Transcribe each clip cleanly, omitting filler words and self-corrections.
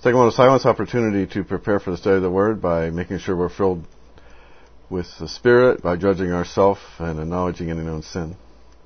Take a moment of silence, opportunity to prepare for the study of the Word by making sure we're filled with the Spirit, by judging ourselves and acknowledging any known sin.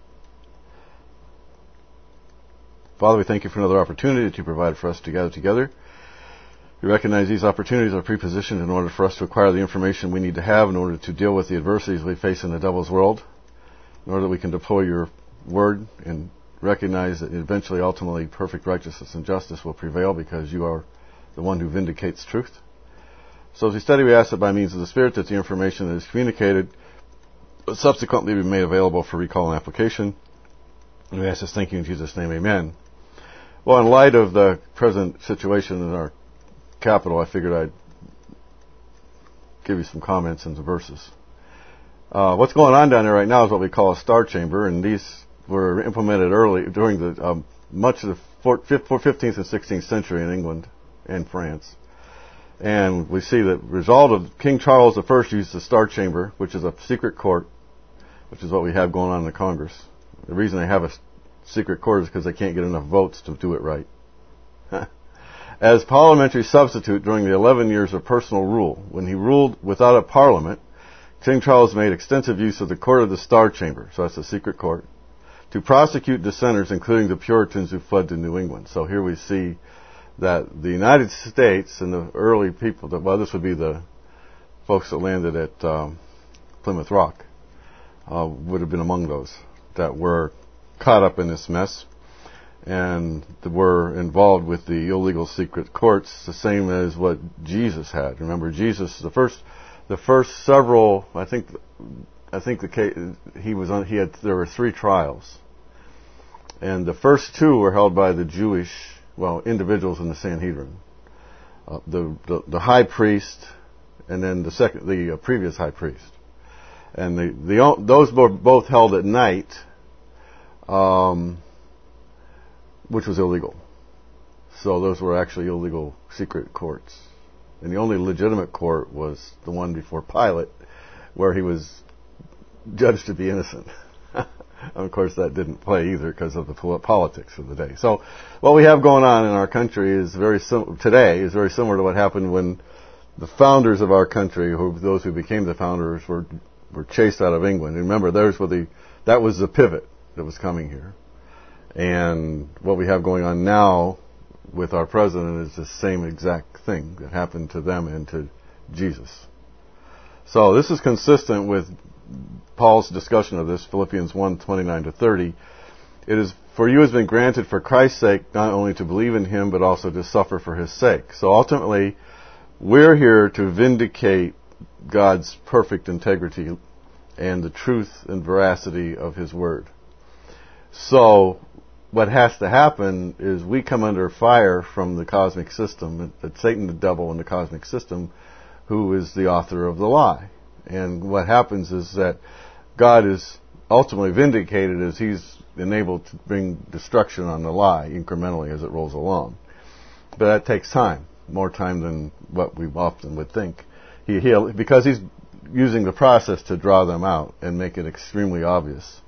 Father, we thank you for another opportunity that you provide for us to gather together. We recognize these opportunities are prepositioned in order for us to acquire the information we need to have in order to deal with the adversities we face in the devil's world, in order that we can deploy your Word and recognize that eventually, ultimately, perfect righteousness and justice will prevail because you are the one who vindicates truth. So as we study, we ask that by means of the Spirit that the information that is communicated will subsequently be made available for recall and application. And we ask this thank you in Jesus' name, amen. Well, in light of the present situation in our capital, I figured I'd give you some comments and some verses. What's going on down there right now is what we call a star chamber, and these were implemented early during the much of the 15th and 16th century in England and France. And we see the result of King Charles I used the Star Chamber, which is a secret court, which is what we have going on in the Congress. The reason they have a secret court is because they can't get enough votes to do it right. As parliamentary substitute during the 11 years of personal rule, when he ruled without a parliament, King Charles made extensive use of the court of the Star Chamber, so that's a secret court, to prosecute dissenters, including the Puritans who fled to New England. So here we see that the United States and the early people, this would be the folks that landed at Plymouth Rock, would have been among those that were caught up in this mess and that were involved with the illegal secret courts, the same as what Jesus had. Remember, Jesus, the first several, I think the case there were 3 trials, and the first 2 were held by the Jewish individuals in the Sanhedrin, the high priest, and then the previous high priest, and those were both held at night, which was illegal. So those were actually illegal secret courts, and the only legitimate court was the one before Pilate, where he was judged to be innocent. Of course, that didn't play either because of the politics of the day. So, what we have going on in our country is today is very similar to what happened when the founders of our country, those who became the founders, were chased out of England. And remember, that was the pivot that was coming here. And what we have going on now with our president is the same exact thing that happened to them and to Jesus. So this is consistent with Paul's discussion of this, Philippians 1:29-30. It is for you has been granted for Christ's sake not only to believe in him but also to suffer for his sake. So ultimately, we're here to vindicate God's perfect integrity and the truth and veracity of his word. So what has to happen is we come under fire from the cosmic system, that Satan, the devil, and the cosmic system, who is the author of the lie. And what happens is that God is ultimately vindicated as he's enabled to bring destruction on the lie incrementally as it rolls along. But that takes time, more time than what we often would think. Because he's using the process to draw them out and make it extremely obvious.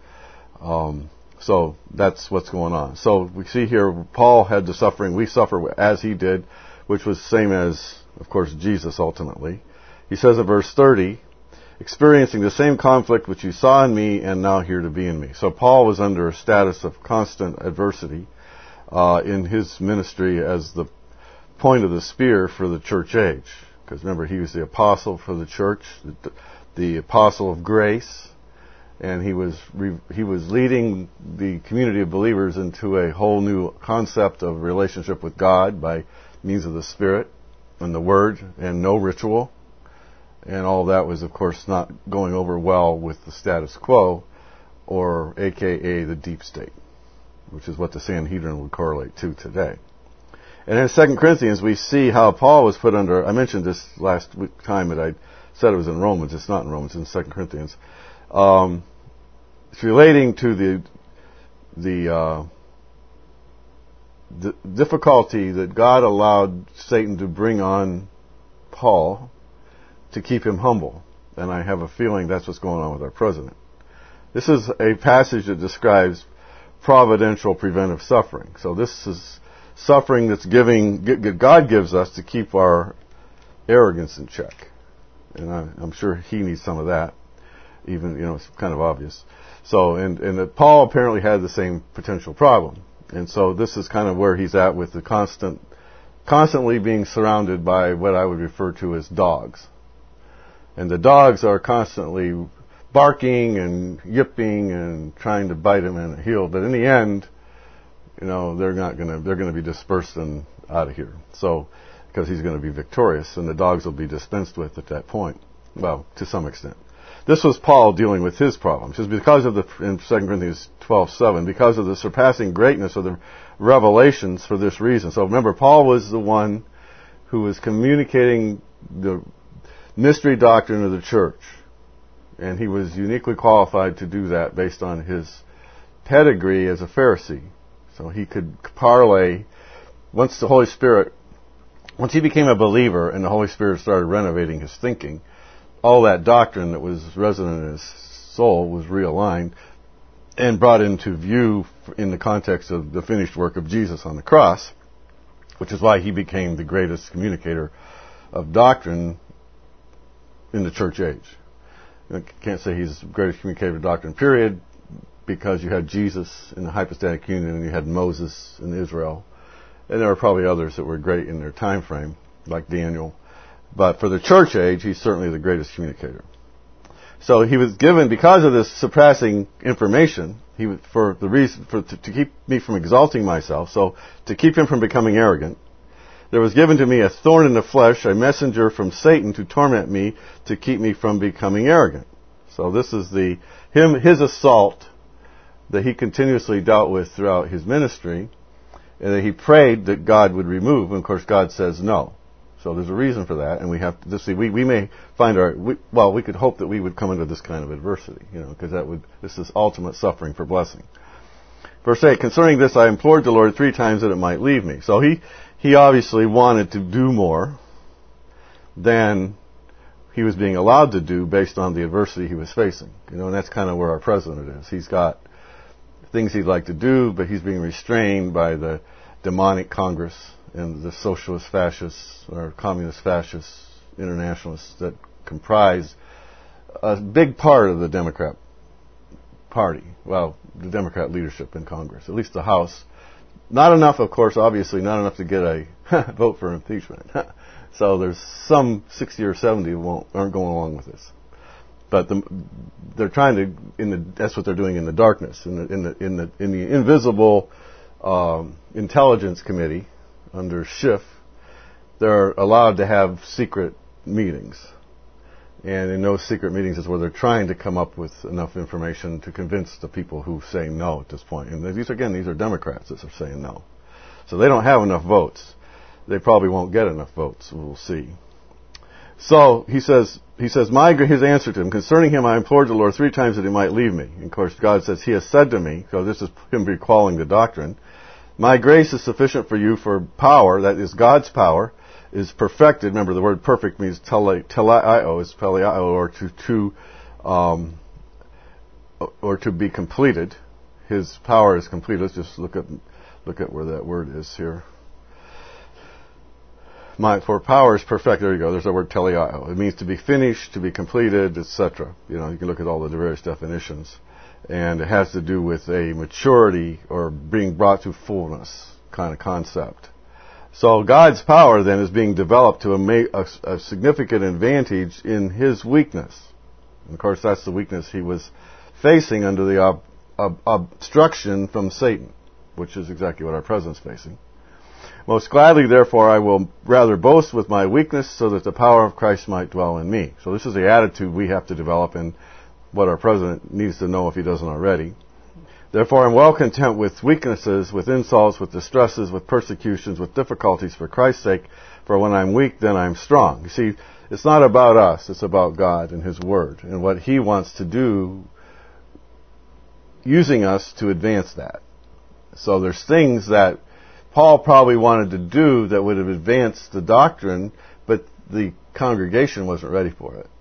So that's what's going on. So we see here Paul had the suffering. We suffer as he did, which was the same as, of course, Jesus ultimately. He says in verse 30, experiencing the same conflict which you saw in me and now hear to be in me. So Paul was under a status of constant adversity in his ministry as the point of the spear for the church age. Because remember, he was the apostle for the church, the apostle of grace, and he was leading the community of believers into a whole new concept of relationship with God by means of the Spirit and the Word and no ritual. And all that was, of course, not going over well with the status quo, or AKA the deep state, which is what the Sanhedrin would correlate to today. And in 2 Corinthians, we see how Paul was put under, I mentioned this last time that I said it was in Romans. It's not in Romans, it's in 2 Corinthians. It's relating to the difficulty that God allowed Satan to bring on Paul to keep him humble. And I have a feeling that's what's going on with our president. This is a passage that describes providential preventive suffering. So this is suffering that's God gives us to keep our arrogance in check. And I'm sure he needs some of that. Even, it's kind of obvious. So, and that Paul apparently had the same potential problem. And so this is kind of where he's at with the constantly being surrounded by what I would refer to as dogs. And the dogs are constantly barking and yipping and trying to bite him in the heel. But in the end, they're going to be dispersed and out of here. So, because he's going to be victorious, and the dogs will be dispensed with at that point. Well, to some extent. This was Paul dealing with his problems. Just because of in 2 Corinthians 12:7, because of the surpassing greatness of the revelations for this reason. So remember, Paul was the one who was communicating the mystery doctrine of the church. And he was uniquely qualified to do that based on his pedigree as a Pharisee. So he could parlay, once he became a believer and the Holy Spirit started renovating his thinking, all that doctrine that was resident in his soul was realigned and brought into view in the context of the finished work of Jesus on the cross, which is why he became the greatest communicator of doctrine in the church age. I can't say he's the greatest communicator of doctrine, period, because you had Jesus in the hypostatic union and you had Moses in Israel. And there were probably others that were great in their time frame, like Daniel. But for the church age, he's certainly the greatest communicator. So he was given, because of this surpassing information, to keep me from exalting myself, so to keep him from becoming arrogant, there was given to me a thorn in the flesh, a messenger from Satan to torment me, to keep me from becoming arrogant. So this is his assault that he continuously dealt with throughout his ministry, and that he prayed that God would remove. And of course, God says no. So there's a reason for that, and we have to see. We may find we could hope that we would come into this kind of adversity, because this is ultimate suffering for blessing. Verse 8: concerning this, I implored the Lord 3 times that it might leave me. So he obviously wanted to do more than he was being allowed to do based on the adversity he was facing. And that's kind of where our president is. He's got things he'd like to do, but he's being restrained by the demonic Congress and the socialist fascists or communist fascists, internationalists that comprise a big part of the Democrat Party. Well, the Democrat leadership in Congress, at least the House. Not enough, of course, obviously, not enough to get a vote for impeachment. So there's some 60 or 70 who aren't going along with this. But they're trying to, that's what they're doing in the darkness, in the invisible intelligence committee under Schiff. They're allowed to have secret meetings. And in those secret meetings is where they're trying to come up with enough information to convince the people who say no at this point. And these are Democrats that are saying no. So they don't have enough votes. They probably won't get enough votes. We'll see. So he says, his answer to him, concerning him I implored the Lord 3 times that he might leave me. And of course God says, he has said to me, so this is him recalling the doctrine, my grace is sufficient for you, for power, that is God's power, is perfected. Remember, the word perfect means teleio, is teleio, or to be completed. His power is complete. Let's just look at where that word is here. For power is perfect. There you go. There's the word teleio. It means to be finished, to be completed, etc. You can look at all the various definitions. And it has to do with a maturity or being brought to fullness kind of concept. So God's power then is being developed to a significant advantage in his weakness. And of course, that's the weakness he was facing under the obstruction from Satan, which is exactly what our president's facing. Most gladly, therefore, I will rather boast with my weakness so that the power of Christ might dwell in me. So this is the attitude we have to develop, and what our president needs to know if he doesn't already. Therefore, I'm well content with weaknesses, with insults, with distresses, with persecutions, with difficulties for Christ's sake. For when I'm weak, then I'm strong. You see, it's not about us. It's about God and his word and what he wants to do using us to advance that. So there's things that Paul probably wanted to do that would have advanced the doctrine, but the congregation wasn't ready for it.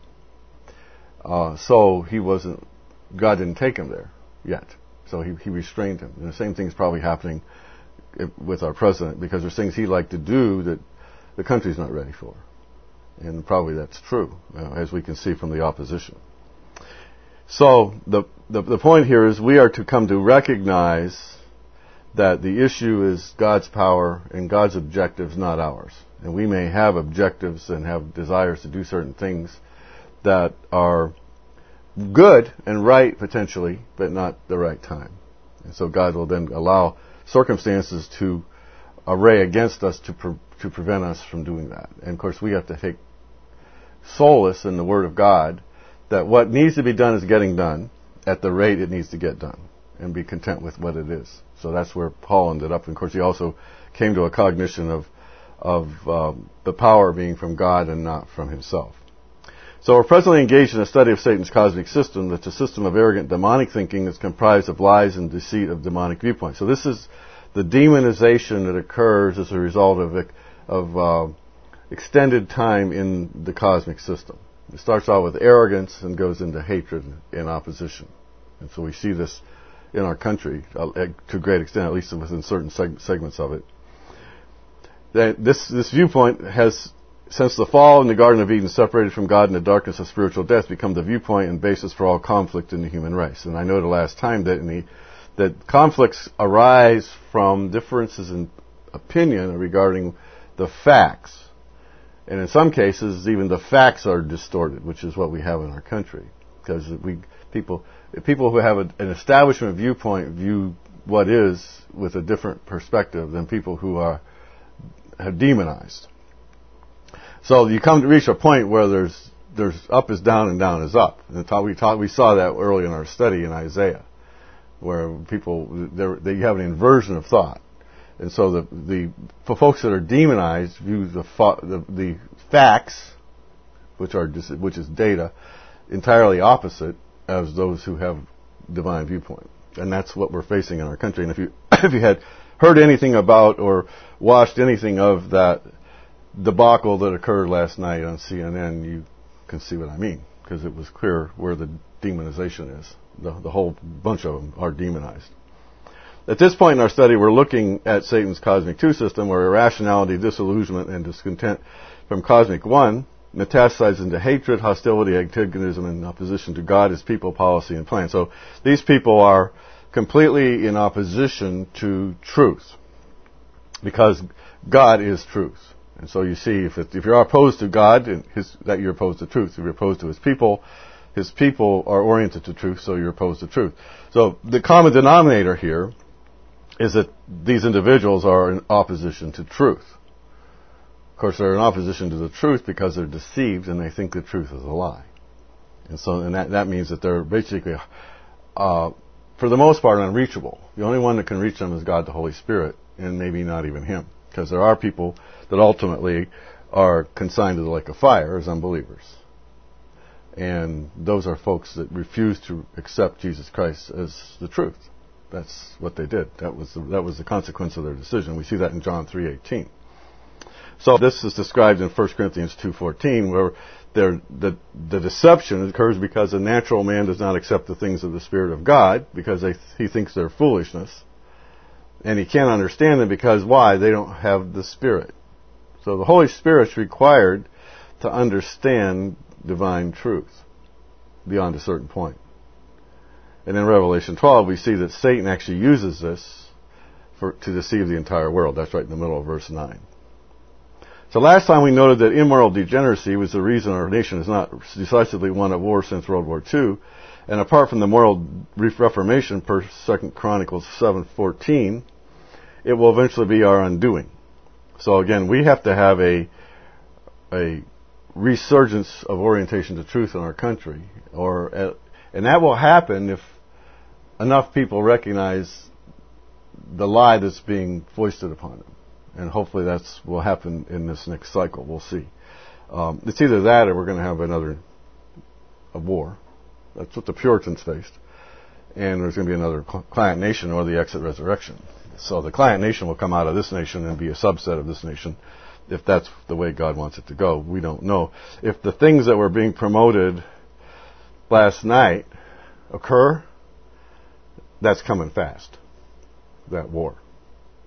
So God didn't take him there yet. So he restrained him. And the same thing is probably happening with our president, because there's things he'd like to do that the country's not ready for. And probably that's true, as we can see from the opposition. So the point here is we are to come to recognize that the issue is God's power and God's objectives, not ours. And we may have objectives and have desires to do certain things that are good and right potentially, but not the right time. And so God will then allow circumstances to array against us to prevent us from doing that. And of course we have to take solace in the Word of God that what needs to be done is getting done at the rate it needs to get done, and be content with what it is. So that's where Paul ended up. And of course he also came to a cognition of the power being from God and not from himself. So we're presently engaged in a study of Satan's cosmic system. That's a system of arrogant demonic thinking that's comprised of lies and deceit of demonic viewpoints. So this is the demonization that occurs as a result of extended time in the cosmic system. It starts out with arrogance and goes into hatred and opposition. And so we see this in our country to a great extent, at least within certain segments of it. This viewpoint has, since the fall in the Garden of Eden, separated from God in the darkness of spiritual death, become the viewpoint and basis for all conflict in the human race. And I noted last time that conflicts arise from differences in opinion regarding the facts. And in some cases, even the facts are distorted, which is what we have in our country. Because people who have an establishment viewpoint view what is with a different perspective than people who have demonized. So you come to reach a point where there's up is down and down is up. And we saw that early in our study in Isaiah, where they have an inversion of thought. And so for folks that are demonized view the facts, which is data, entirely opposite as those who have divine viewpoint. And that's what we're facing in our country. And if you had heard anything about or watched anything of that debacle that occurred last night on CNN, you can see what I mean, because it was clear where the demonization is. The whole bunch of them are demonized. At this point in our study, we're looking at Satan's cosmic 2 system, where irrationality, disillusionment, and discontent from cosmic 1 metastasize into hatred, hostility, antagonism, and opposition to God, His people, policy, and plan. So these people are completely in opposition to truth, because God is truth. And so you see, if you're opposed to God, that you're opposed to truth. If you're opposed to His people are oriented to truth, so you're opposed to truth. So the common denominator here is that these individuals are in opposition to truth. Of course, they're in opposition to the truth because they're deceived and they think the truth is a lie. And that means that they're basically, for the most part, unreachable. The only one that can reach them is God the Holy Spirit, and maybe not even Him. Because there are people that ultimately are consigned to the lake of fire as unbelievers. And those are folks that refuse to accept Jesus Christ as the truth. That's what they did. That was the consequence of their decision. We see that in John 3:18. So this is described in 1 Corinthians 2:14, where the deception occurs because a natural man does not accept the things of the Spirit of God, because he thinks they're foolishness. And he can't understand them because why? They don't have the Spirit. So the Holy Spirit's required to understand divine truth beyond a certain point. And in Revelation 12, we see that Satan actually uses this to deceive the entire world. That's right in the middle of verse 9. So last time we noted that immoral degeneracy was the reason our nation is not decisively one at war since World War II. And apart from the moral reformation per 2 Chronicles 7:14, it will eventually be our undoing. So again, we have to have a resurgence of orientation to truth in our country, and that will happen if enough people recognize the lie that's being foisted upon them. And hopefully will happen in this next cycle. We'll see. It's either that or we're going to have a war. That's what the Puritans faced. And there's going to be another client nation or the exit resurrection. So the client nation will come out of this nation and be a subset of this nation, if that's the way God wants it to go. We don't know. If the things that were being promoted last night occur, that's coming fast, that war.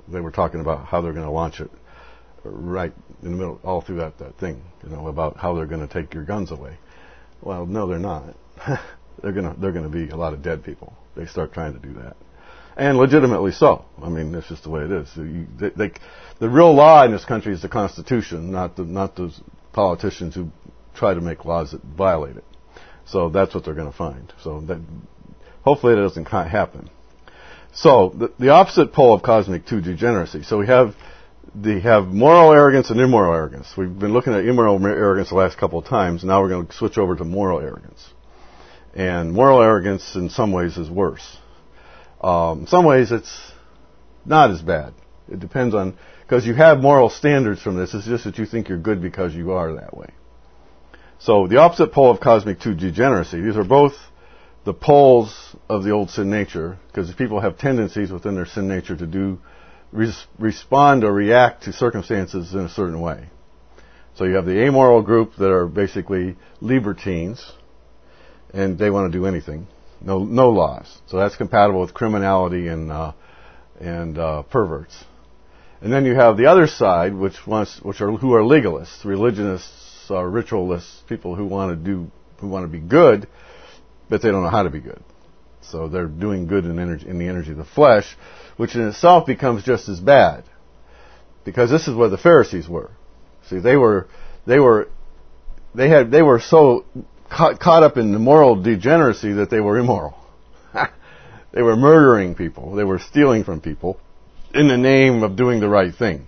They were talking about how they're going to launch it right in the middle, all through that thing, about how they're going to take your guns away. Well, no, they're not. they're going to be a lot of dead people. They start trying to do that. And legitimately so. I mean, that's just the way it is. The real law in this country is the Constitution, not those politicians who try to make laws that violate it. So that's what they're going to find. So that hopefully it doesn't happen. So the opposite pole of cosmic 2 degeneracy. So we have moral arrogance and immoral arrogance. We've been looking at immoral arrogance the last couple of times. Now we're going to switch over to moral arrogance. And moral arrogance in some ways is worse. In some ways, it's not as bad. It depends on, because you have moral standards from this. It's just that you think you're good because you are that way. So the opposite pole of cosmic 2 degeneracy, these are both the poles of the old sin nature, because people have tendencies within their sin nature to respond or react to circumstances in a certain way. So you have the amoral group that are basically libertines, and they want to do anything. No laws. So that's compatible with criminality and perverts. And then you have the other side, who are legalists, religionists, ritualists, people who want to be good, but they don't know how to be good. So they're doing good in the energy of the flesh, which in itself becomes just as bad, because this is where the Pharisees were. See, they were so caught up in the moral degeneracy that they were immoral. They were murdering people. They were stealing from people in the name of doing the right thing.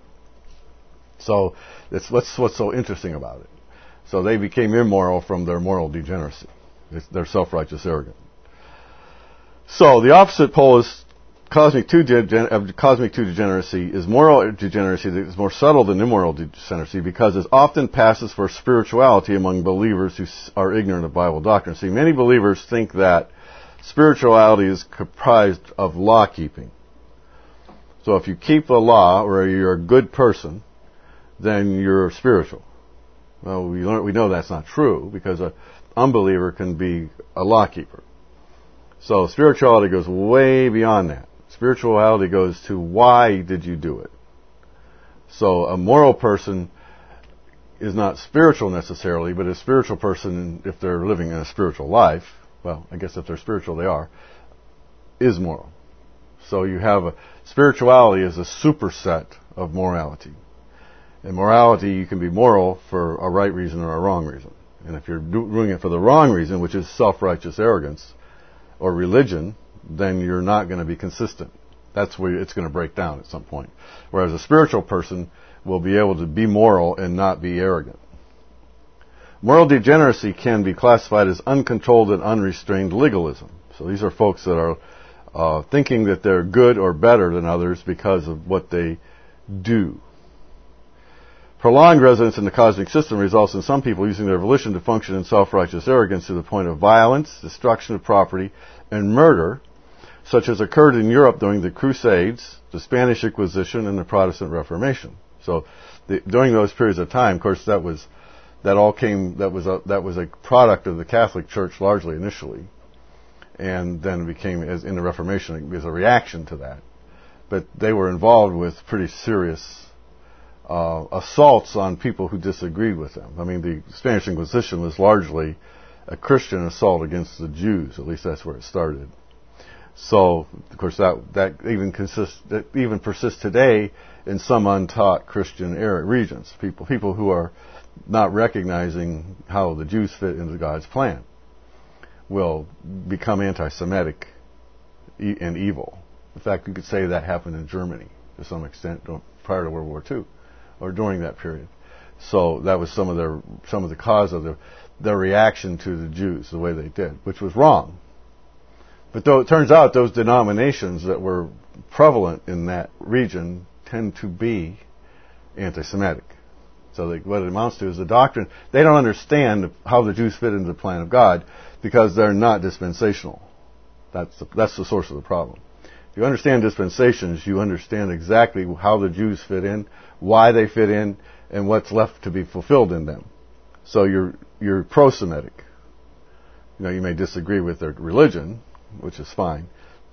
So that's what's so interesting about it. So they became immoral from their moral degeneracy. They're self-righteous, arrogant. So the opposite pole is cosmic 2 degeneracy is moral degeneracy that is more subtle than immoral degeneracy, because it often passes for spirituality among believers who are ignorant of Bible doctrine. See, many believers think that spirituality is comprised of law keeping. So if you keep the law, or you're a good person, then you're spiritual. Well, we know that's not true, because an unbeliever can be a law keeper. So spirituality goes way beyond that. Spirituality goes to why did you do it. So a moral person is not spiritual necessarily, but a spiritual person, if they're living in a spiritual life, well, I guess if they're spiritual they are, is moral. So you have spirituality is a superset of morality. In morality, you can be moral for a right reason or a wrong reason. And if you're doing it for the wrong reason, which is self-righteous arrogance or religion, then you're not going to be consistent. That's where it's going to break down at some point. Whereas a spiritual person will be able to be moral and not be arrogant. Moral degeneracy can be classified as uncontrolled and unrestrained legalism. So these are folks that are thinking that they're good or better than others because of what they do. Prolonged residence in the cosmic system results in some people using their volition to function in self-righteous arrogance to the point of violence, destruction of property, and murder, such as occurred in Europe during the Crusades, the Spanish Inquisition, and the Protestant Reformation. So during those periods of time, of course, that was a product of the Catholic Church largely initially, and then it became, as in the Reformation, as a reaction to that. But they were involved with pretty serious assaults on people who disagreed with them. I mean, the Spanish Inquisition was largely a Christian assault against the Jews. At least that's where it started. So, of course, that even persists today in some untaught Christian regions. People who are not recognizing how the Jews fit into God's plan will become anti-Semitic and evil. In fact, you could say that happened in Germany to some extent prior to World War II, or during that period. So that was some of the cause of their reaction to the Jews, the way they did, which was wrong. But though it turns out those denominations that were prevalent in that region tend to be anti-Semitic. So what it amounts to is the doctrine. They don't understand how the Jews fit into the plan of God because they're not dispensational. That's the source of the problem. If you understand dispensations, you understand exactly how the Jews fit in, why they fit in, and what's left to be fulfilled in them. So you're pro-Semitic. You may disagree with their religion, which is fine,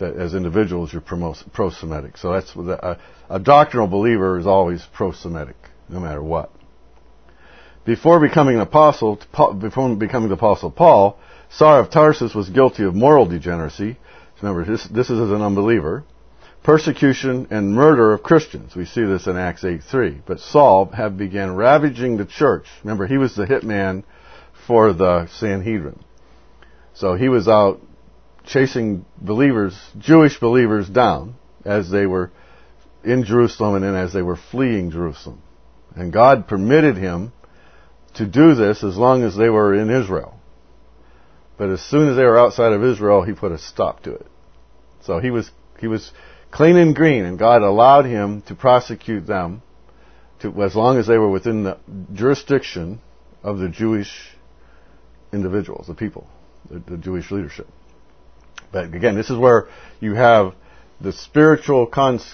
that as individuals you're pro-Semitic. So that's a doctrinal believer is always pro-Semitic, no matter what. Before becoming the apostle Paul, Saul of Tarsus was guilty of moral degeneracy. Remember, this is as an unbeliever. Persecution and murder of Christians. We see this in Acts 8:3. But Saul began ravaging the church. Remember, he was the hitman for the Sanhedrin. So he was out chasing believers, Jewish believers, down as they were in Jerusalem and then as they were fleeing Jerusalem. And God permitted him to do this as long as they were in Israel. But as soon as they were outside of Israel, he put a stop to it. So he was clean and green, and God allowed him to prosecute them as long as they were within the jurisdiction of the Jewish individuals, the people, the Jewish leadership. But again, this is where you have the spiritual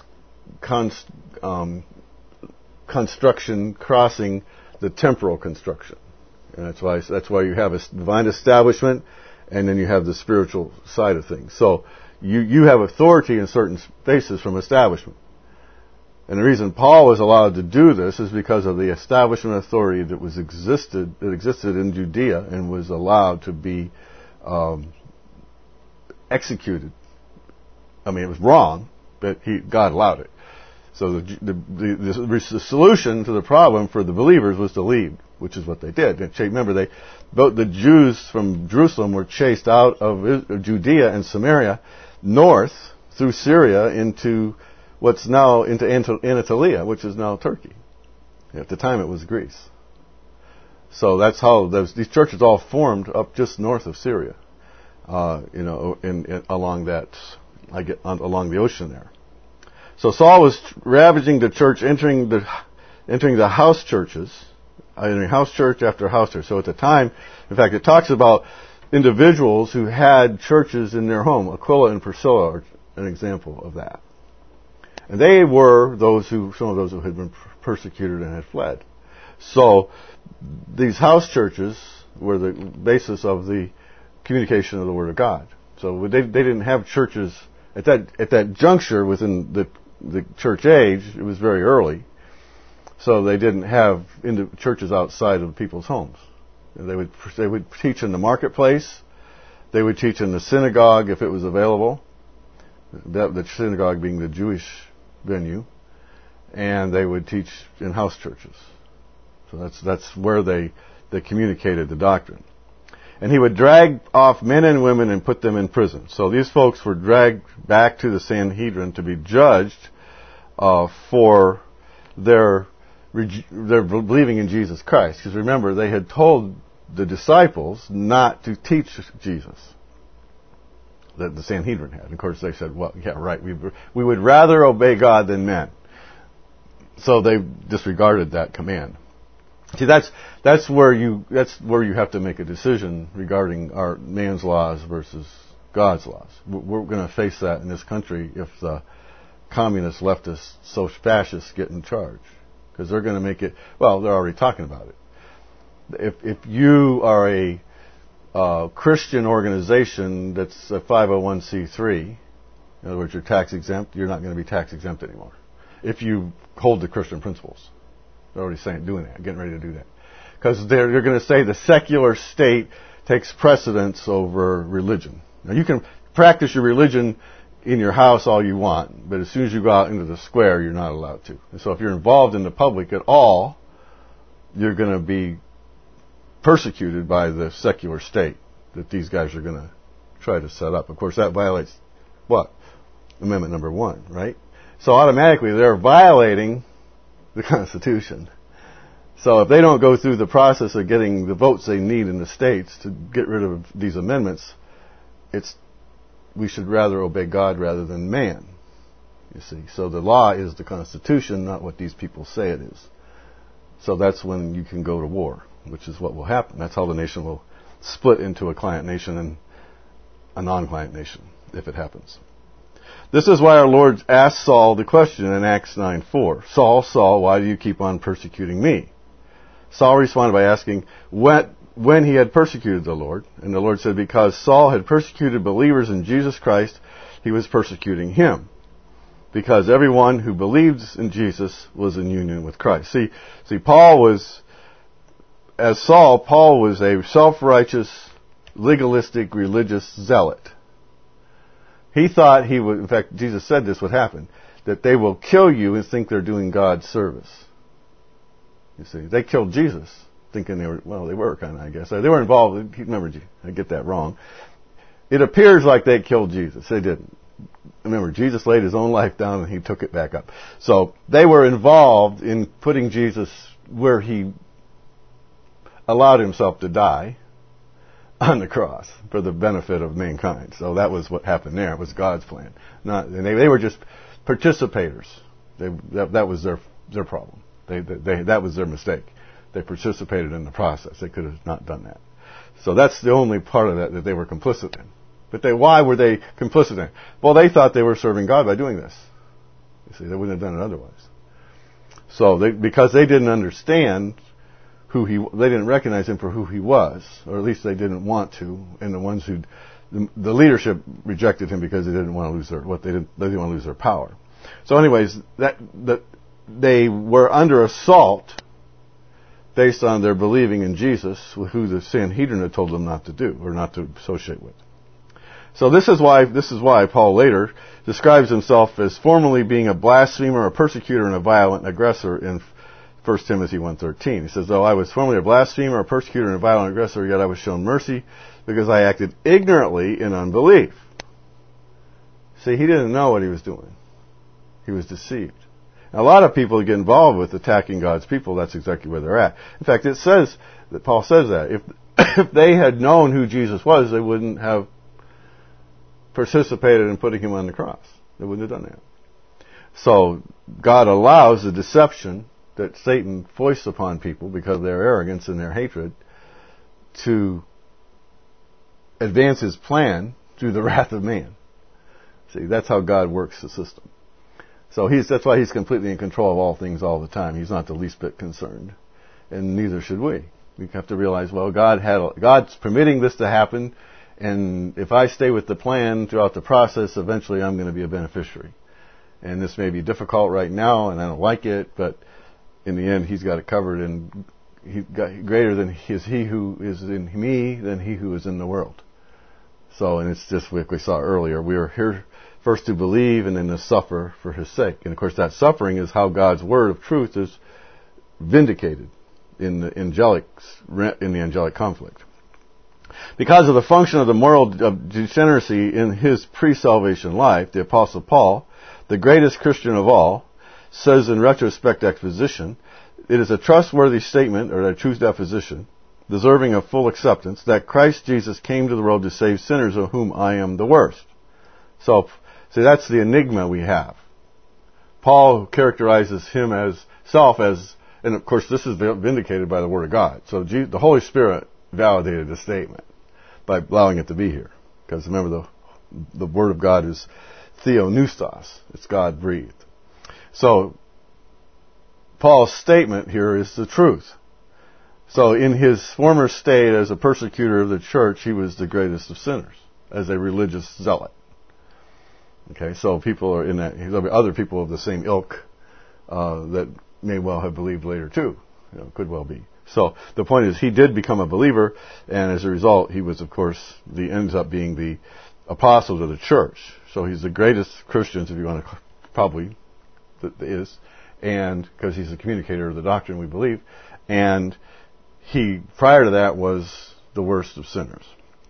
construction crossing the temporal construction. And that's why you have a divine establishment, and then you have the spiritual side of things. So you have authority in certain spaces from establishment. And the reason Paul was allowed to do this is because of the establishment authority that existed in Judea and was allowed to be executed. I mean, it was wrong, but God allowed it. So the solution to the problem for the believers was to leave, which is what they did. Remember, the Jews from Jerusalem were chased out of Judea and Samaria north through Syria into what's now into Anatolia, which is now Turkey. At the time, it was Greece. So that's how these churches all formed up just north of Syria, along the ocean there. So Saul was ravaging the church, entering the house churches, house church after house church. So at the time, in fact, it talks about individuals who had churches in their home. Aquila and Priscilla are an example of that. And they were some of those who had been persecuted and had fled. So these house churches were the basis of the communication of the Word of God. So they didn't have churches at that juncture within the church age. It was very early, so they didn't have churches outside of people's homes. They would teach in the marketplace. They would teach in the synagogue if it was available. The synagogue being the Jewish venue, and they would teach in house churches. So that's where they communicated the doctrine. And he would drag off men and women and put them in prison. So these folks were dragged back to the Sanhedrin to be judged for their believing in Jesus Christ. Because remember, they had told the disciples not to teach Jesus. That the Sanhedrin had. And of course, they said, "Well, yeah, right. We would rather obey God than men." So they disregarded that command. See, that's where you have to make a decision regarding our man's laws versus God's laws. We're going to face that in this country if the communist, leftist, social fascists get in charge, because they're going to make it. Well, they're already talking about it. If you are a Christian organization that's a 501c3, in other words, you're tax exempt, you're not going to be tax exempt anymore. If you hold the Christian principles. They're already doing that, getting ready to do that. Because they're going to say the secular state takes precedence over religion. Now, you can practice your religion in your house all you want, but as soon as you go out into the square, you're not allowed to. And so if you're involved in the public at all, you're going to be persecuted by the secular state that these guys are going to try to set up. Of course, that violates what? Amendment number 1, right? So automatically they're violating the Constitution. So if they don't go through the process of getting the votes they need in the states to get rid of these amendments, we should rather obey God rather than man. You see, so the law is the Constitution, not what these people say it is. So that's when you can go to war, which is what will happen. That's how the nation will split into a client nation and a non-client nation, if it happens. This is why our Lord asked Saul the question in Acts 9:4. Saul, Saul, why do you keep on persecuting me? Saul responded by asking when he had persecuted the Lord. And the Lord said, because Saul had persecuted believers in Jesus Christ he was persecuting him. Because everyone who believes in Jesus was in union with Christ. See, Paul was a self-righteous, legalistic, religious zealot. He thought he would, in fact, Jesus said this would happen, that they will kill you and think they're doing God's service. You see, they killed Jesus, thinking they were kind of, I guess. They were involved, remember, I get that wrong. It appears like they killed Jesus. They didn't. Remember, Jesus laid his own life down and he took it back up. So they were involved in putting Jesus where he allowed himself to die on the cross for the benefit of mankind. So that was what happened there. It was God's plan. And they were just participators. That was their problem. That was their mistake. They participated in the process. They could have not done that. So that's the only part of that they were complicit in. But why were they complicit in it? Well, they thought they were serving God by doing this. You see, they wouldn't have done it otherwise. So because they didn't understand they didn't recognize him for who he was, or at least they didn't want to, and the leadership rejected him because they didn't want to lose they didn't want to lose their power. So anyways, they were under assault based on their believing in Jesus, who the Sanhedrin had told them not to do, or not to associate with. So this is why Paul later describes himself as formerly being a blasphemer, a persecutor, and a violent aggressor in 1 Timothy 1:13. He says, though I was formerly a blasphemer, a persecutor, and a violent aggressor, yet I was shown mercy because I acted ignorantly in unbelief. See, he didn't know what he was doing. He was deceived. Now, a lot of people get involved with attacking God's people. That's exactly where they're at. In fact, it says that Paul says that if they had known who Jesus was, they wouldn't have participated in putting him on the cross. They wouldn't have done that. So God allows the deception that Satan foists upon people because of their arrogance and their hatred to advance his plan through the wrath of man. See, that's how God works the system. So that's why he's completely in control of all things all the time. He's not the least bit concerned. And neither should we. We have to realize, well, God's permitting this to happen, and if I stay with the plan throughout the process, eventually I'm going to be a beneficiary. And this may be difficult right now, and I don't like it, but in the end, he's got it covered, and greater than is he who is in me than he who is in the world. So, and it's just like we saw earlier, we are here first to believe and then to suffer for his sake. And of course, that suffering is how God's word of truth is vindicated in the angelic conflict. Because of the function of the moral degeneracy in his pre-salvation life, the Apostle Paul, the greatest Christian of all, says in retrospect exposition, it is a trustworthy statement, or a true deposition, deserving of full acceptance, that Christ Jesus came to the world to save sinners, of whom I am the worst. So, see, that's the enigma we have. Paul characterizes himself as, and of course this is vindicated by the Word of God. So the Holy Spirit validated the statement by allowing it to be here. Because remember, the Word of God is theopneustos. It's God breathed. So, Paul's statement here is the truth. So, in his former state as a persecutor of the church, he was the greatest of sinners, as a religious zealot. Okay, so people are in that, there'll be other people of the same ilk that may well have believed later too. Could well be. So, the point is, he did become a believer, and as a result, he was, of course, ends up being the apostle to the church. So, he's the greatest Christians, if you want to, probably, is, and because he's the communicator of the doctrine we believe, and he, prior to that, was the worst of sinners.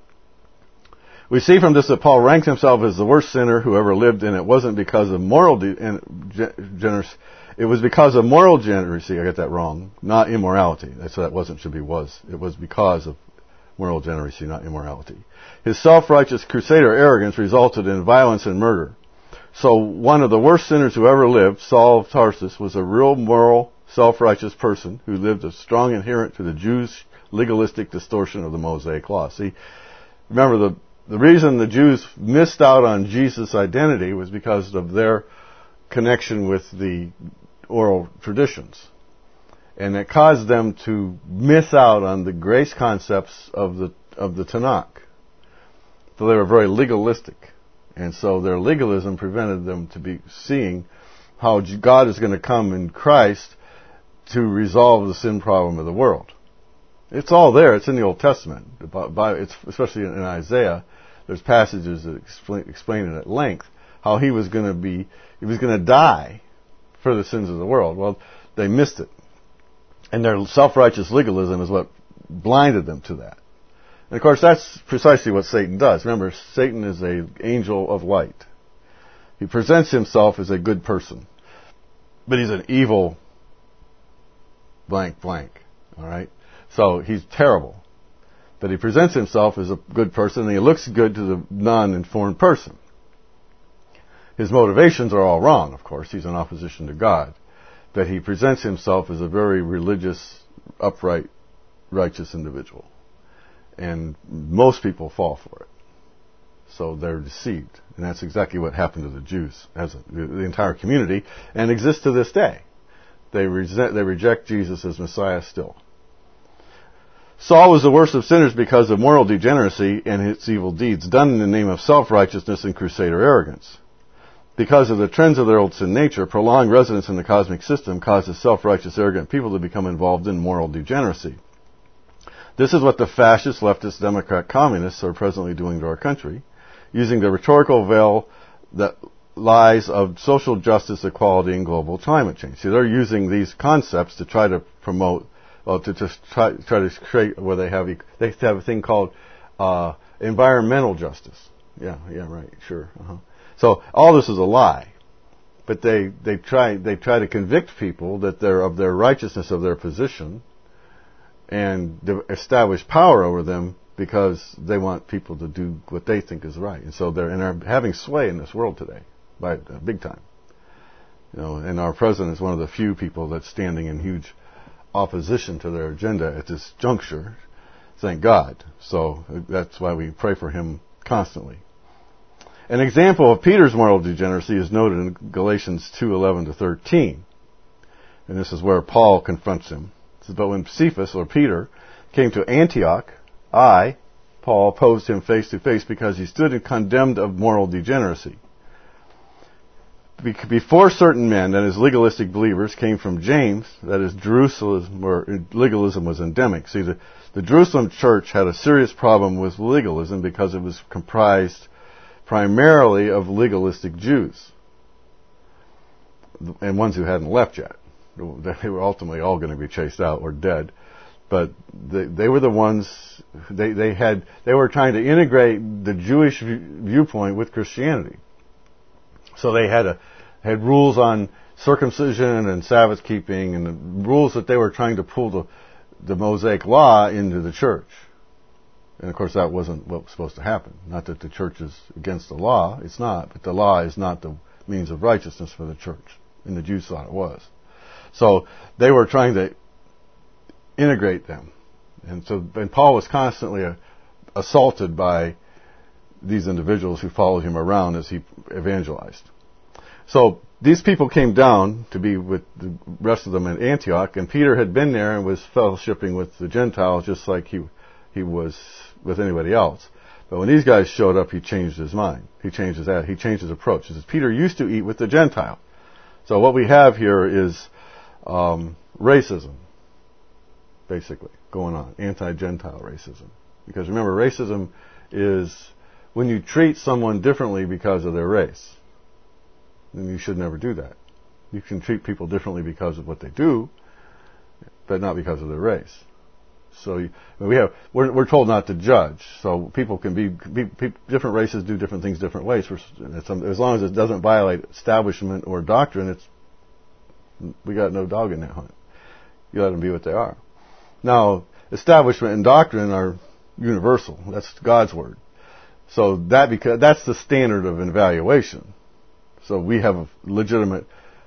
We see from this that Paul ranks himself as the worst sinner who ever lived, and it wasn't because of moral generosity. It was because of moral generosity. I got that wrong. Not immorality. That's what that wasn't. Should be was. It was because of moral generosity, not immorality. His self-righteous crusader arrogance resulted in violence and murder. So one of the worst sinners who ever lived, Saul of Tarsus, was a real moral, self-righteous person who lived a strong adherent to the Jews' legalistic distortion of the Mosaic Law. See, remember the reason the Jews missed out on Jesus' identity was because of their connection with the oral traditions. And it caused them to miss out on the grace concepts of the Tanakh. So they were very legalistic. And so their legalism prevented them to be seeing how God is going to come in Christ to resolve the sin problem of the world. It's all there. It's in the Old Testament. It's especially in Isaiah. There's passages that explain it at length how he was going to die for the sins of the world. Well, they missed it. And their self-righteous legalism is what blinded them to that. And of course, that's precisely what Satan does. Remember, Satan is an angel of light. He presents himself as a good person. But he's an evil blank blank. Alright? So he's terrible. But he presents himself as a good person, and he looks good to the non-informed person. His motivations are all wrong, of course. He's in opposition to God. But he presents himself as a very religious, upright, righteous individual. And most people fall for it. So they're deceived. And that's exactly what happened to the Jews, as the entire community, and exists to this day. They reject Jesus as Messiah still. Saul was the worst of sinners because of moral degeneracy and his evil deeds, done in the name of self-righteousness and crusader arrogance. Because of the trends of their old sin nature, prolonged residence in the cosmic system causes self-righteous, arrogant people to become involved in moral degeneracy. This is what the fascist, leftist, Democrat, communists are presently doing to our country, using the rhetorical veil that lies of social justice, equality, and global climate change. See, they're using these concepts to try to promote, to just try to create where they have a thing called environmental justice. Yeah, right, sure. So all this is a lie. But they try to convict people that they're of their righteousness of their position, and establish power over them because they want people to do what they think is right. And so they're having sway in this world today, by big time. And our president is one of the few people that's standing in huge opposition to their agenda at this juncture. Thank God. So that's why we pray for him constantly. An example of Peter's moral degeneracy is noted in Galatians 2:11-13. And this is where Paul confronts him. But when Cephas, or Peter, came to Antioch, I, Paul, opposed him face to face because he stood and condemned of moral degeneracy. Before certain men, that is legalistic believers, came from James, that is Jerusalem, where legalism was endemic. See, the Jerusalem church had a serious problem with legalism because it was comprised primarily of legalistic Jews, and ones who hadn't left yet. They were ultimately all going to be chased out or dead, but they were the ones. They were trying to integrate the Jewish viewpoint with Christianity. So they had rules on circumcision and Sabbath keeping, and the rules that they were trying to pull the Mosaic law into the church. And of course, that wasn't what was supposed to happen. Not that the church is against the law; it's not. But the law is not the means of righteousness for the church, and the Jews thought it was. So they were trying to integrate them. And Paul was constantly assaulted by these individuals who followed him around as he evangelized. So these people came down to be with the rest of them in Antioch, and Peter had been there and was fellowshipping with the Gentiles just like he was with anybody else. But when these guys showed up, he changed his mind. He changed his approach. He says, Peter used to eat with the Gentile. So what we have here is racism, basically, going on. Anti-Gentile racism. Because remember, racism is when you treat someone differently because of their race. And you should never do that. You can treat people differently because of what they do, but not because of their race. So we're told not to judge. So people can be different races do different things different ways. As long as it doesn't violate establishment or doctrine, we got no dog in that hunt. You let them be what they are. Now, establishment and doctrine are universal. That's God's word. So that's the standard of evaluation. So we have a legitimate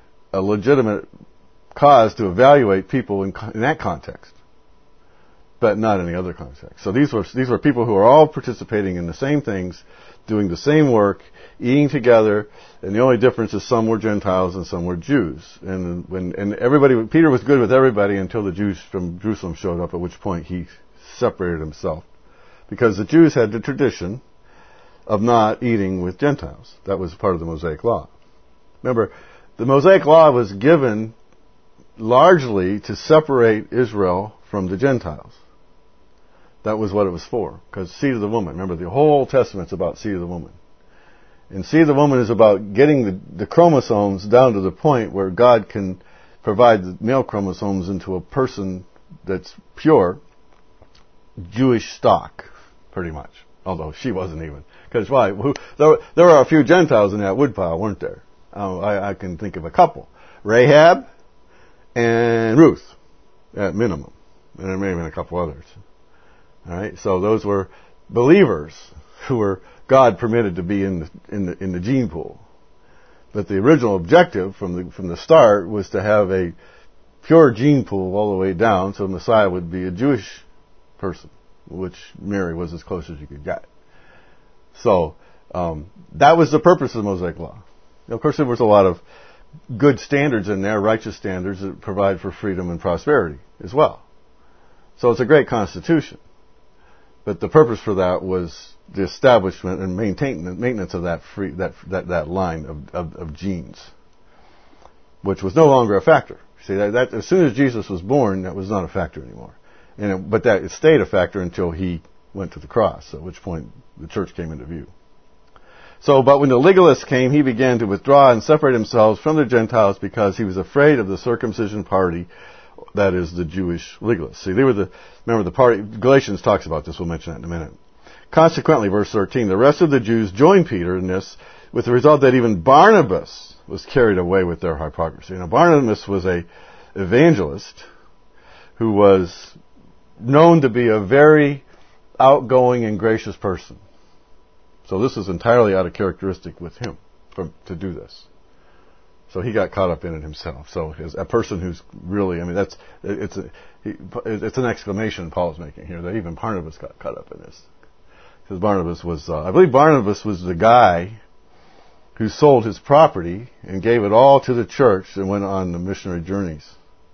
cause to evaluate people in that context, but not in any other context. So these were people who are all participating in the same things, doing the same work, eating together, and the only difference is some were Gentiles and some were Jews. And Peter was good with everybody until the Jews from Jerusalem showed up, at which point he separated himself. Because the Jews had the tradition of not eating with Gentiles. That was part of the Mosaic Law. Remember, the Mosaic Law was given largely to separate Israel from the Gentiles. That was what it was for. Because seed of the woman. Remember, the whole Old Testament's about seed of the woman. And seed of the woman is about getting the chromosomes down to the point where God can provide the male chromosomes into a person that's pure, Jewish stock, pretty much. Although she wasn't even. Because why? There were a few Gentiles in that woodpile, weren't there? I can think of a couple. Rahab and Ruth, at minimum. And there may have been a couple others. All right, so those were believers who were God permitted to be in the gene pool. But the original objective from the start was to have a pure gene pool all the way down, so Messiah would be a Jewish person, which Mary was as close as you could get. So that was the purpose of the Mosaic Law. Now, of course, there was a lot of good standards in there, righteous standards that provide for freedom and prosperity as well. So it's a great constitution. But the purpose for that was the establishment and maintenance of that line of genes, which was no longer a factor. See, that as soon as Jesus was born, that was not a factor anymore. But that it stayed a factor until he went to the cross, at which point the church came into view. So, but when the legalists came, he began to withdraw and separate himself from the Gentiles because he was afraid of the circumcision party, that is, the Jewish legalists. See, they were remember the party, Galatians talks about this, we'll mention that in a minute. Consequently, verse 13, the rest of the Jews joined Peter in this, with the result that even Barnabas was carried away with their hypocrisy. Now, Barnabas was an evangelist who was known to be a very outgoing and gracious person. So this is entirely out of characteristic with him to do this. So he got caught up in it himself. So as a person who's really, I mean, it's an exclamation Paul's making here that even Barnabas got caught up in this. Because Barnabas was, I believe Barnabas was the guy who sold his property and gave it all to the church and went on the missionary journeys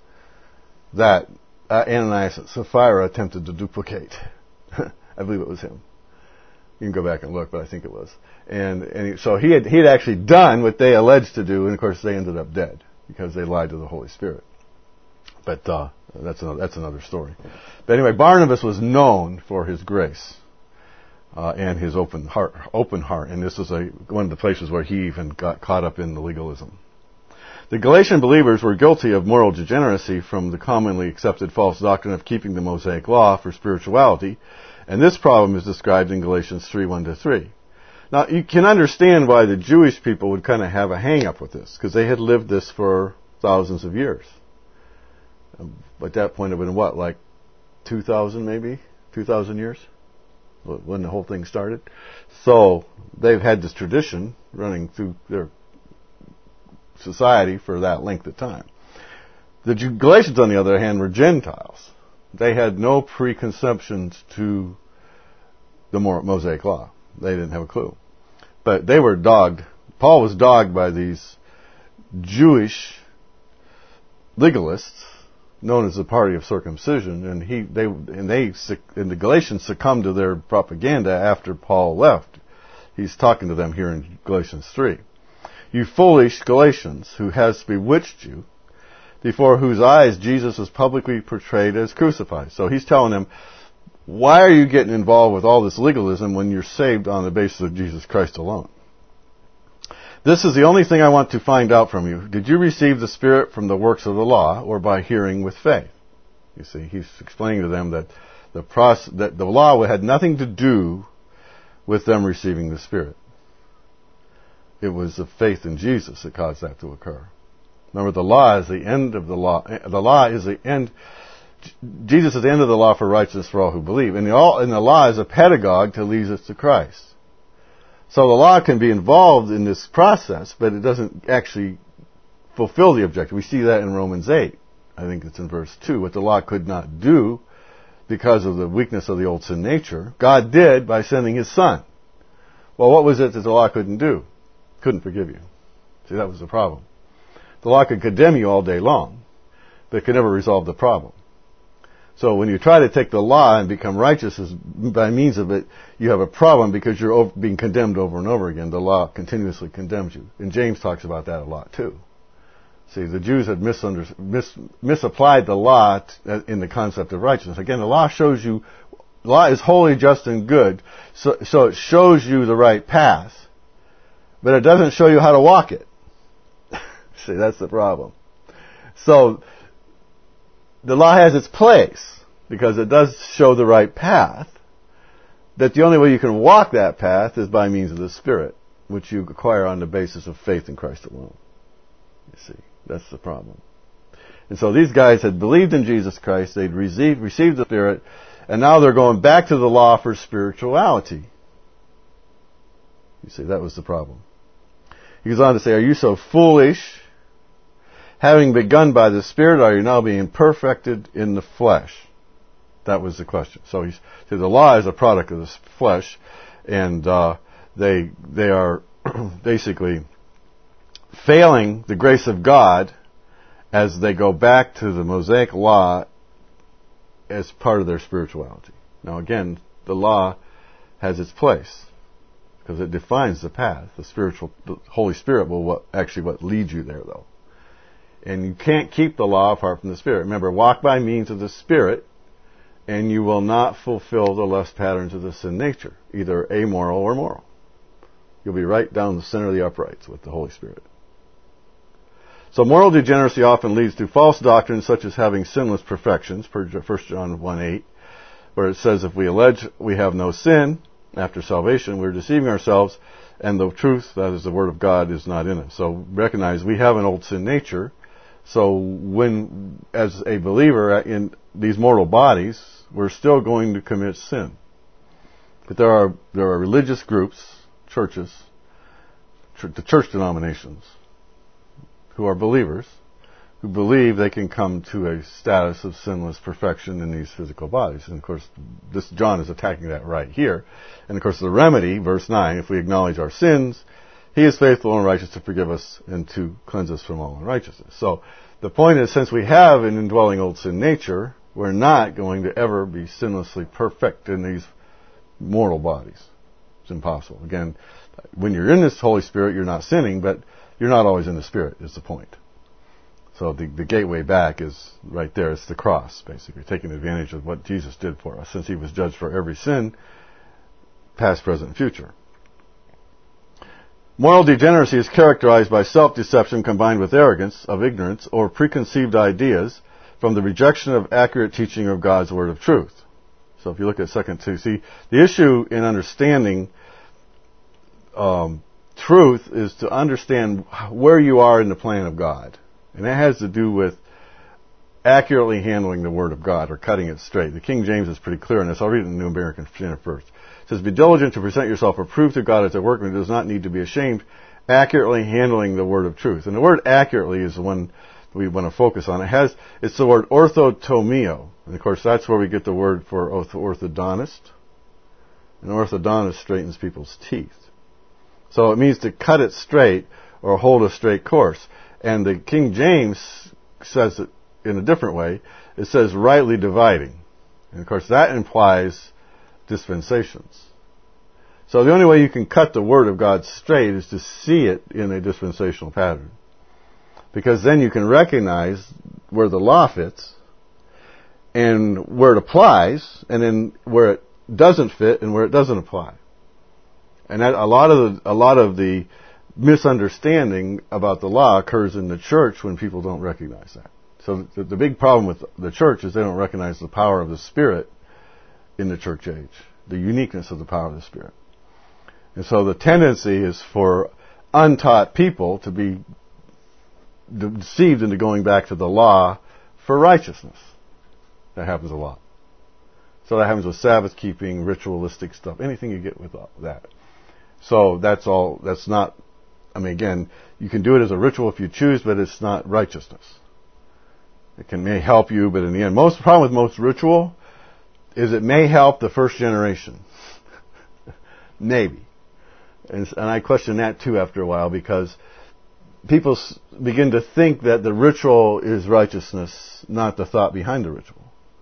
that Ananias and Sapphira attempted to duplicate. I believe it was him. You can go back and look, but I think it was. So he had actually done what they alleged to do, and of course they ended up dead because they lied to the Holy Spirit. But that's another story. But anyway, Barnabas was known for his grace and his open heart, and this was one of the places where he even got caught up in the legalism. The Galatian believers were guilty of moral degeneracy from the commonly accepted false doctrine of keeping the Mosaic Law for spirituality. And this problem is described in Galatians 3:1-3. Now, you can understand why the Jewish people would kind of have a hang-up with this, because they had lived this for thousands of years. At that point, it would have been what, like 2,000 maybe? 2,000 years? When the whole thing started. So, they've had this tradition running through their society for that length of time. The Galatians, on the other hand, were Gentiles. They had no preconceptions to the Mosaic Law. They didn't have a clue. But they were dogged. Paul was dogged by these Jewish legalists, known as the party of circumcision, and the Galatians succumbed to their propaganda after Paul left. He's talking to them here in Galatians 3. You foolish Galatians, who has bewitched you, before whose eyes Jesus is publicly portrayed as crucified. So he's telling them, why are you getting involved with all this legalism when you're saved on the basis of Jesus Christ alone? This is the only thing I want to find out from you. Did you receive the Spirit from the works of the law or by hearing with faith? You see, he's explaining to them that the law had nothing to do with them receiving the Spirit. It was the faith in Jesus that caused that to occur. Remember, the law is the end of the law. The law is the end. Jesus is the end of the law for righteousness for all who believe. And the law is a pedagogue to lead us to Christ. So the law can be involved in this process, but it doesn't actually fulfill the objective. We see that in Romans 8. I think it's in verse 2. What the law could not do because of the weakness of the old sin nature, God did by sending His Son. Well, what was it that the law couldn't do? Couldn't forgive you. See, that was the problem. The law could condemn you all day long, but it could never resolve the problem. So when you try to take the law and become righteous by means of it, you have a problem because you're being condemned over and over again. The law continuously condemns you. And James talks about that a lot too. See, the Jews had misapplied the law in the concept of righteousness. Again, the law shows you, law is holy, just, and good. So it shows you the right path. But it doesn't show you how to walk it. See, that's the problem. So, the law has its place, because it does show the right path, that the only way you can walk that path is by means of the Spirit, which you acquire on the basis of faith in Christ alone. You see, that's the problem. And so these guys had believed in Jesus Christ, they'd received the Spirit, and now they're going back to the law for spirituality. You see, that was the problem. He goes on to say, are you so foolish? Having begun by the Spirit, are you now being perfected in the flesh? That was the question. So he said the law is a product of the flesh, and they are basically failing the grace of God as they go back to the Mosaic law as part of their spirituality. Now again, the law has its place because it defines the path. The Holy Spirit will what leads you there, though. And you can't keep the law apart from the Spirit. Remember, walk by means of the Spirit, and you will not fulfill the lust patterns of the sin nature, either amoral or moral. You'll be right down the center of the uprights with the Holy Spirit. So moral degeneracy often leads to false doctrines such as having sinless perfections, per 1 John 1:8, where it says if we allege we have no sin after salvation, we're deceiving ourselves, and the truth, that is the Word of God, is not in us. So recognize we have an old sin nature. So when, as a believer in these mortal bodies, we're still going to commit sin. But there are religious groups, churches, the church denominations, who are believers, who believe they can come to a status of sinless perfection in these physical bodies. And of course, this John is attacking that right here. And of course, the remedy, verse 9, if we acknowledge our sins, He is faithful and righteous to forgive us and to cleanse us from all unrighteousness. So the point is, since we have an indwelling old sin nature, we're not going to ever be sinlessly perfect in these mortal bodies. It's impossible. Again, when you're in this Holy Spirit, you're not sinning, but you're not always in the Spirit, is the point. So the gateway back is right there. It's the cross, basically, taking advantage of what Jesus did for us, since He was judged for every sin, past, present, and future. Moral degeneracy is characterized by self-deception combined with arrogance of ignorance or preconceived ideas from the rejection of accurate teaching of God's word of truth. So if you look at 2:2, see, the issue in understanding truth is to understand where you are in the plan of God. And that has to do with accurately handling the Word of God, or cutting it straight. The King James is pretty clear on this. I'll read it in the New American Standard first. It says, be diligent to present yourself approved to God as a workman who does not need to be ashamed, accurately handling the Word of truth. And the word accurately is the one we want to focus on. It's the word orthotomeo. And of course, that's where we get the word for orthodontist. An orthodontist straightens people's teeth. So it means to cut it straight or hold a straight course. And the King James says it in a different way. It says rightly dividing. And of course that implies dispensations. So the only way you can cut the Word of God straight is to see it in a dispensational pattern. Because then you can recognize where the law fits and where it applies, and then where it doesn't fit and where it doesn't apply. And that, a lot of the misunderstanding about the law occurs in the church when people don't recognize that. So the big problem with the church is they don't recognize the power of the Spirit in the church age, the uniqueness of the power of the Spirit. And so the tendency is for untaught people to be deceived into going back to the law for righteousness. That happens a lot. So that happens with Sabbath keeping, ritualistic stuff, anything you get with that. So that's not, again, you can do it as a ritual if you choose, but it's not righteousness. It may help you, but in the end, the problem with most ritual is it may help the first generation. Maybe. And I question that too after a while, because people begin to think that the ritual is righteousness, not the thought behind the ritual.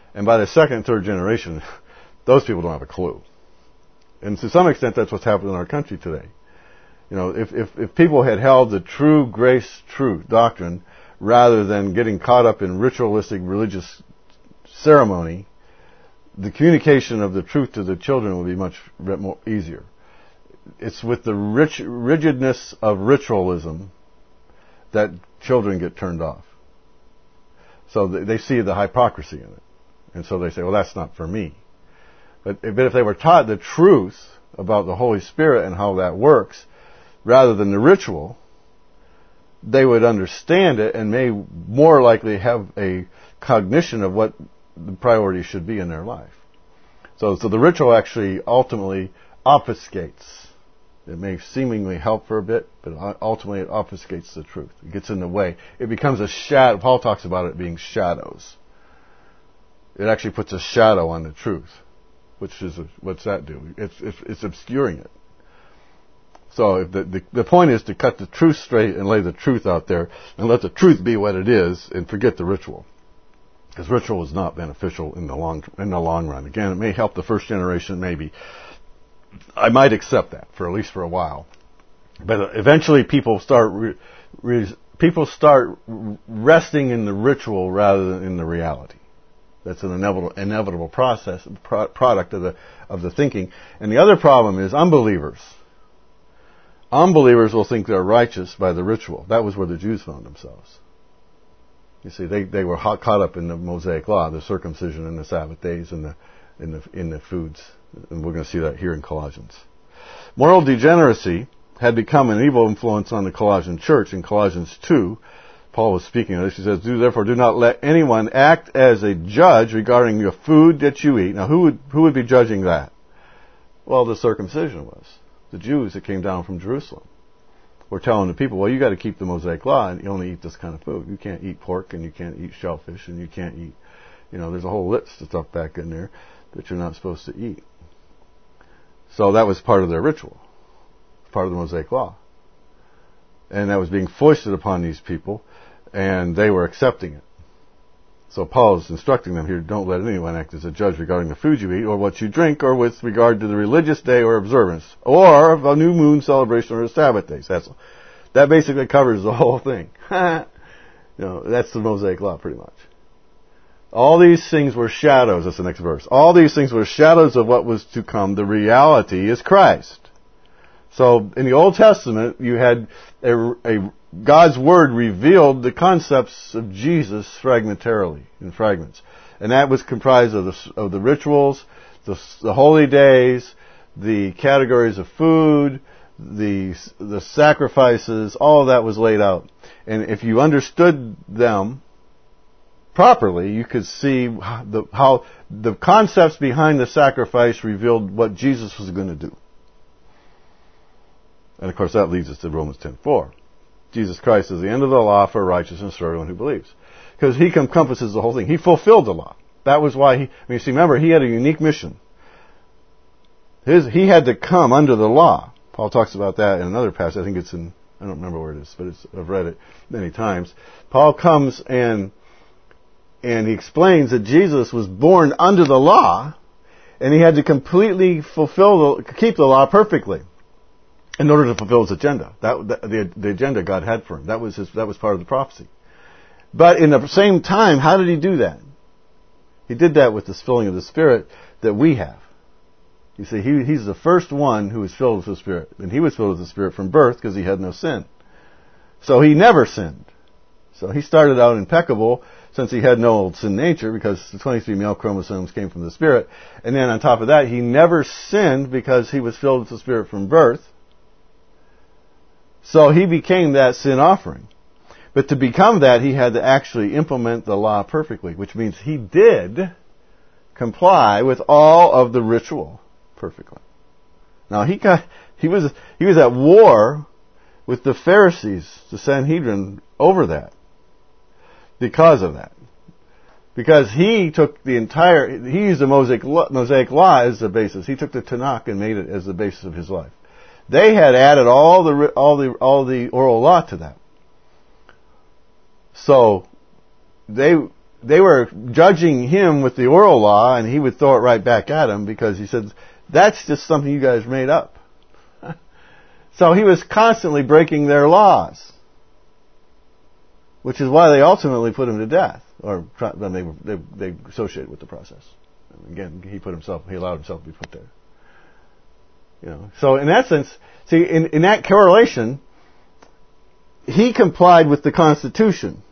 And by the second and third generation, those people don't have a clue. And to some extent, that's what's happened in our country today. You know, if people had held the true grace truth doctrine rather than getting caught up in ritualistic religious ceremony, the communication of the truth to the children would be much more easier. It's with the rigidness of ritualism that children get turned off. So they see the hypocrisy in it. And so they say, well, that's not for me. But if they were taught the truth about the Holy Spirit and how that works, rather than the ritual, they would understand it and may more likely have a cognition of what the priority should be in their life. So the ritual actually ultimately obfuscates. It may seemingly help for a bit, but ultimately it obfuscates the truth. It gets in the way. It becomes a shadow. Paul talks about it being shadows. It actually puts a shadow on the truth. Which is, what's that do? It's obscuring it. So the point is to cut the truth straight and lay the truth out there and let the truth be what it is and forget the ritual. Because ritual is not beneficial in the long run. Again, it may help the first generation, maybe. I might accept that at least for a while. But eventually people start resting in the ritual rather than in the reality. That's an inevitable process, product of the thinking. And the other problem is unbelievers. Unbelievers will think they're righteous by the ritual. That was where the Jews found themselves. You see, they were caught up in the Mosaic law, the circumcision and the Sabbath days and in the foods. And we're going to see that here in Colossians. Moral degeneracy had become an evil influence on the Colossian church. In Colossians 2, Paul was speaking of this. He says, therefore, do not let anyone act as a judge regarding your food that you eat. Now, who would be judging that? Well, the circumcision was. The Jews that came down from Jerusalem were telling the people, well, you got to keep the Mosaic law and you only eat this kind of food. You can't eat pork and you can't eat shellfish and you can't eat, there's a whole list of stuff back in there that you're not supposed to eat. So that was part of their ritual, part of the Mosaic law. And that was being foisted upon these people, and they were accepting it. So Paul is instructing them here, don't let anyone act as a judge regarding the food you eat, or what you drink, or with regard to the religious day or observance, or of a new moon celebration or a Sabbath day. So that basically covers the whole thing. That's the Mosaic law, pretty much. All these things were shadows. That's the next verse. All these things were shadows of what was to come. The reality is Christ. So in the Old Testament, you had God's Word revealed the concepts of Jesus fragmentarily, in fragments. And that was comprised of the rituals, the holy days, the categories of food, the sacrifices, all of that was laid out. And if you understood them properly, you could see how the concepts behind the sacrifice revealed what Jesus was going to do. And of course that leads us to Romans 10:4. Jesus Christ is the end of the law for righteousness for everyone who believes. Because He encompasses the whole thing. He fulfilled the law. That was why remember, He had a unique mission. He had to come under the law. Paul talks about that in another passage. I think it's I don't remember where it is, but I've read it many times. Paul comes and he explains that Jesus was born under the law, and He had to completely keep the law perfectly in order to fulfill His agenda. The agenda God had for Him. That was part of the prophecy. But in the same time, how did He do that? He did that with this filling of the Spirit that we have. You see, He's the first one who was filled with the Spirit. And He was filled with the Spirit from birth because He had no sin. So He never sinned. So He started out impeccable since He had no sin nature, because the 23 male chromosomes came from the Spirit. And then on top of that, He never sinned because He was filled with the Spirit from birth. So He became that sin offering. But to become that, He had to actually implement the law perfectly, which means He did comply with all of the ritual perfectly. Now he was at war with the Pharisees, the Sanhedrin, over that. Because of that. Because he took he used the Mosaic law as the basis. He took the Tanakh and made it as the basis of his life. They had added all the oral law to that. So they were judging him with the oral law, and he would throw it right back at him because he said, that's just something you guys made up. So he was constantly breaking their laws, which is why they ultimately put him to death, or they associated with the process. And again, he allowed himself to be put there. So in that sense, see, in that correlation, he complied with the Constitution.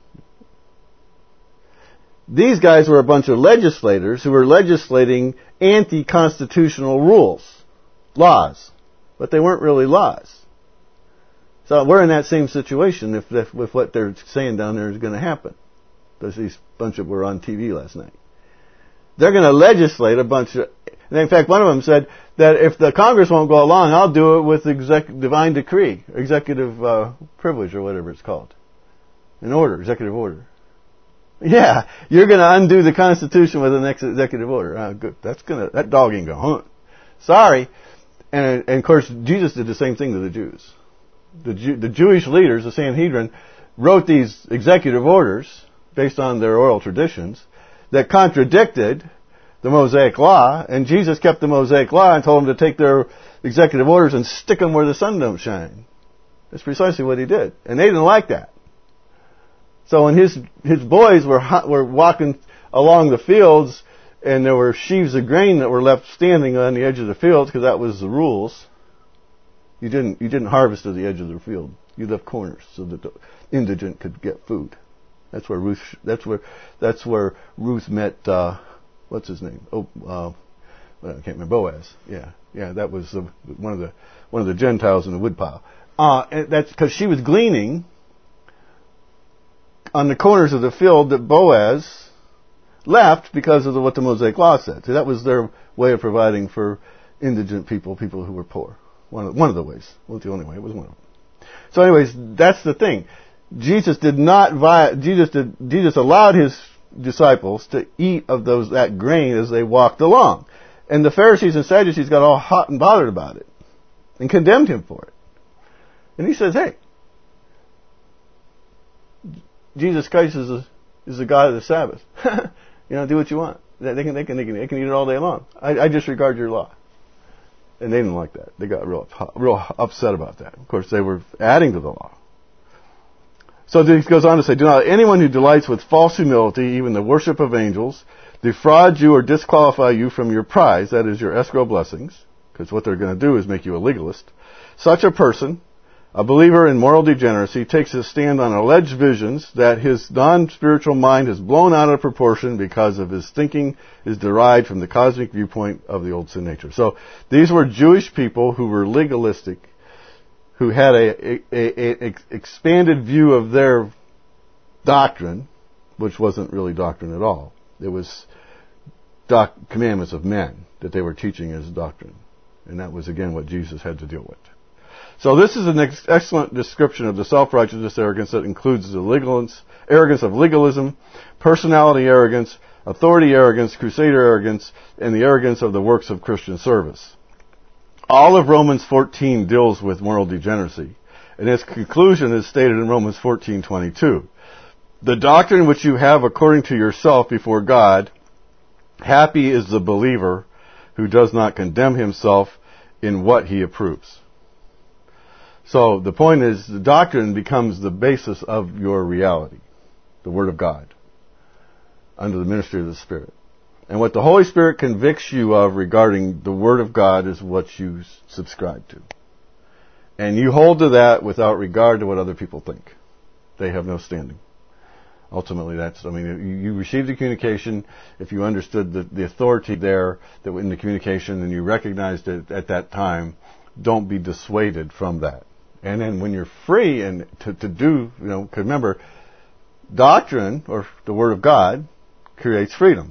These guys were a bunch of legislators who were legislating anti-constitutional laws, but they weren't really laws. So we're in that same situation if what they're saying down there is going to happen. These bunch were on TV last night. They're going to legislate a bunch of... And in fact, one of them said that if the Congress won't go along, I'll do it with divine decree, executive privilege, or whatever it's called. Executive order. Yeah, you're going to undo the Constitution with an executive order. Good. That dog ain't going to hunt. Sorry. And of course, Jesus did the same thing to the Jews. The Jewish leaders, the Sanhedrin, wrote these executive orders based on their oral traditions that contradicted the Mosaic Law, and Jesus kept the Mosaic Law and told them to take their executive orders and stick them where the sun don't shine. That's precisely what he did. And they didn't like that. So when his boys were walking along the fields, and there were sheaves of grain that were left standing on the edge of the fields, because that was the rules. You didn't harvest at the edge of the field. You left corners so that the indigent could get food. That's where Ruth met what's his name? I can't remember. Boaz. Yeah, that was one of the Gentiles in the woodpile. And that's because she was gleaning on the corners of the field that Boaz left because of what the Mosaic Law said. So that was their way of providing for indigent people who were poor. One of the ways. Well, the only way. It was one of them. So anyways, that's the thing. Jesus allowed his disciples to eat of that grain as they walked along. And the Pharisees and Sadducees got all hot and bothered about it and condemned him for it. And he says, hey, Jesus Christ is the God of the Sabbath. Do what you want. They can eat it all day long. I disregard your law. And they didn't like that. They got real upset about that. Of course, they were adding to the law. So he goes on to say, do not let anyone who delights with false humility, even the worship of angels, defraud you or disqualify you from your prize, that is your escrow blessings, because what they're going to do is make you a legalist. Such a person, a believer in moral degeneracy, takes his stand on alleged visions that his non-spiritual mind has blown out of proportion because of his thinking is derived from the cosmic viewpoint of the old sin nature. So these were Jewish people who were legalistic, who had a expanded view of their doctrine, which wasn't really doctrine at all. It was commandments of men that they were teaching as doctrine. And that was, again, what Jesus had to deal with. So this is an excellent description of the self-righteousness arrogance that includes the arrogance of legalism, personality arrogance, authority arrogance, crusader arrogance, and the arrogance of the works of Christian service. All of Romans 14 deals with moral degeneracy, and its conclusion is stated in Romans 14:22. The doctrine which you have according to yourself before God, happy is the believer who does not condemn himself in what he approves. So the point is, the doctrine becomes the basis of your reality, the Word of God, under the ministry of the Spirit. And what the Holy Spirit convicts you of regarding the Word of God is what you subscribe to. And you hold to that without regard to what other people think. They have no standing. Ultimately, you received the communication. If you understood the authority there that in the communication and you recognized it at that time, don't be dissuaded from that. And then when you're free and to do, because remember, doctrine, or the Word of God, creates freedom.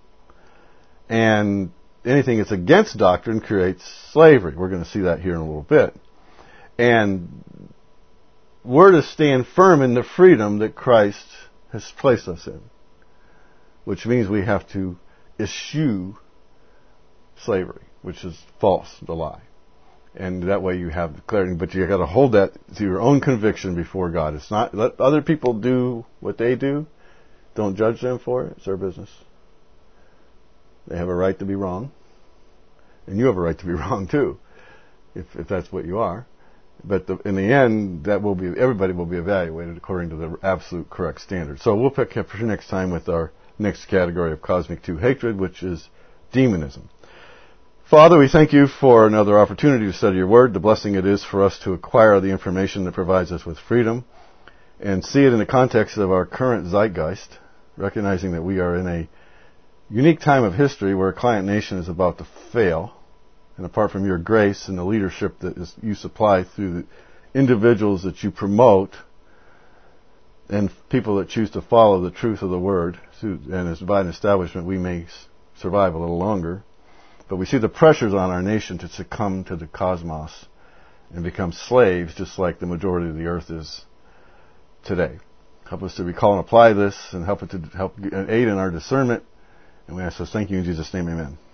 And anything that's against doctrine creates slavery. We're going to see that here in a little bit. And we're to stand firm in the freedom that Christ has placed us in, which means we have to eschew slavery, which is false, the lie. And that way you have clarity, but you got to hold that to your own conviction before God. It's not let other people do what they do. Don't judge them for it. It's their business. They have a right to be wrong. And you have a right to be wrong too, if that's what you are. But in the end, everybody will be evaluated according to the absolute correct standard. So we'll pick up for next time with our next category of cosmic 2 hatred, which is demonism. Father, we thank you for another opportunity to study your word, the blessing it is for us to acquire the information that provides us with freedom, and see it in the context of our current zeitgeist, recognizing that we are in a unique time of history where a client nation is about to fail. And apart from your grace and the leadership that you supply through the individuals that you promote and people that choose to follow the truth of the word and its divine establishment, we may survive a little longer. But we see the pressures on our nation to succumb to the cosmos and become slaves, just like the majority of the earth is today. Help us to recall and apply this, and help aid in our discernment. And we ask this, thank you in Jesus' name, amen.